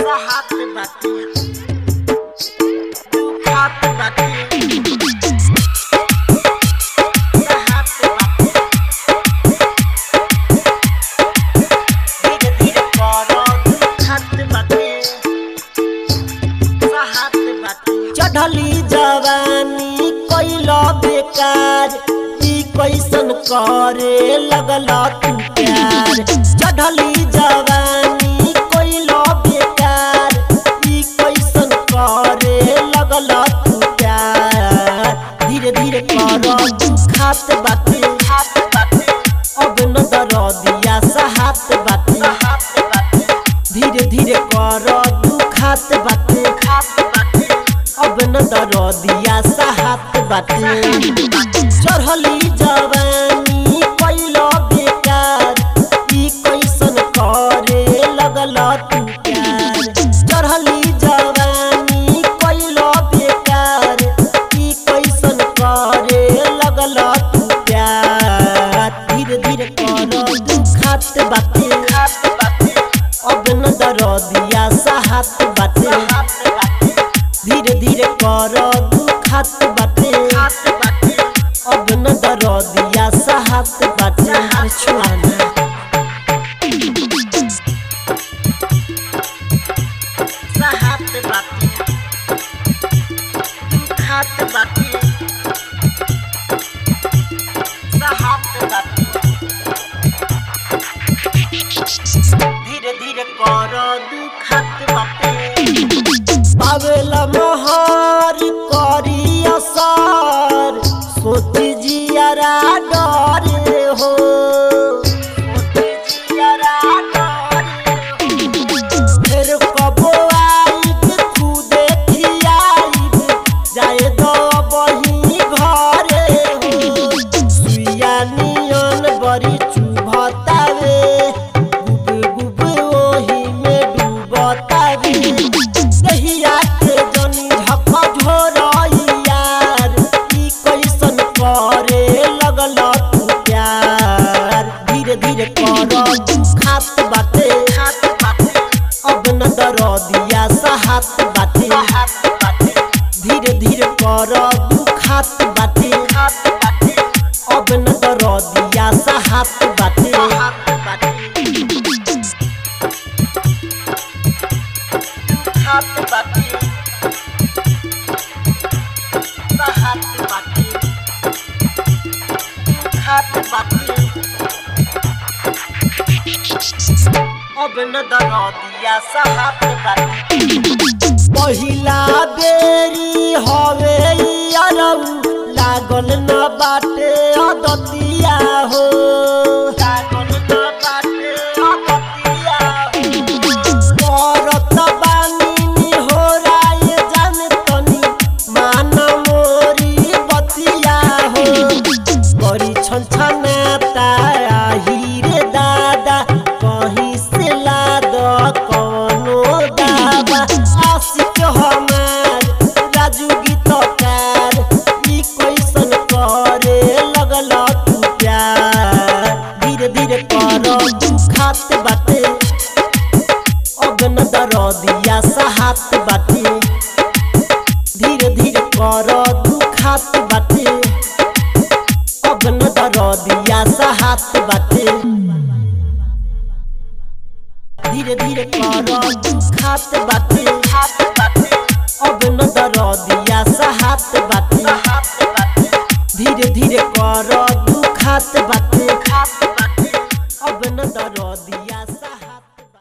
हाथ बाटे हाथ बाटे चढ़ली जवानी कैला बेकार कैसन करे लगला तू प्यार। चढ़ली जवानी कैला बेकार कैसन करे लगला तू प्यार। धीरे धीरे कर दुखात बाटे अब न दरदिया सहात बाटे। धीरे धीरे कर दुखात बाटे अब न दरदिया सहात बाटे। चढ़ली जवानी कैला बेकार कैसन करे लगला तू प्यार। चढ़ली जवानी कैला बेकार कैसन करे लगला तू प्यार। धीरे धीरे कर दुखात बाटे अब न दरदिया सहात बाटे। धीरे धीरे कर दुखात बाटे अब न दरदिया सहात बाटे। छुआना सहात बाटे दुखात बाटे सहात बाटे। धीरे धीरे कर दुखात बाटे पावेला मोहर करी असर सोच जियारा डरे हो। फिर कबो आइब खुदे खियाइब जाए दो बही घरे हो। सुइया नियन बड़ी चुभतावे गुब गुब ओही में डूबतावे। दहिया के जनी झक झोरइयार कैसन करे लगला तू प्यार। धीरे धीरे कर दुखात बाटे अब न दरदिया सहात बाटे। धीरे धीरे कर दुखात बाटे अब न दरदिया सहात बाटे। हाथ बाटे हाथ बाटे हाथ बाटे अब न दरदिया सहात बाटे। पहिला बेरी हवे अरऊ लागल न बाटे अदतिया हो। लागल न बाटे अदतिया हो करत बानी हो राय जान तनी मान मोरी बतिया हो। बड़ी छनछना हीरे दादा कहीं से लाद कौनो दावा। आशिक हमार राजू गीतकार कैसन करे लगला तू प्यार। धीरे धीरे कर दुखात बाटे अब न दरदिया सहात बाटे। धीरे धीरे कर दुखात बाटे अब न दरदिया सहात बाटे। धीरे धीरे कर दुखात बाटे अब न दरदिया सहात बाटे। धीरे धीरे कर दुखात बाटे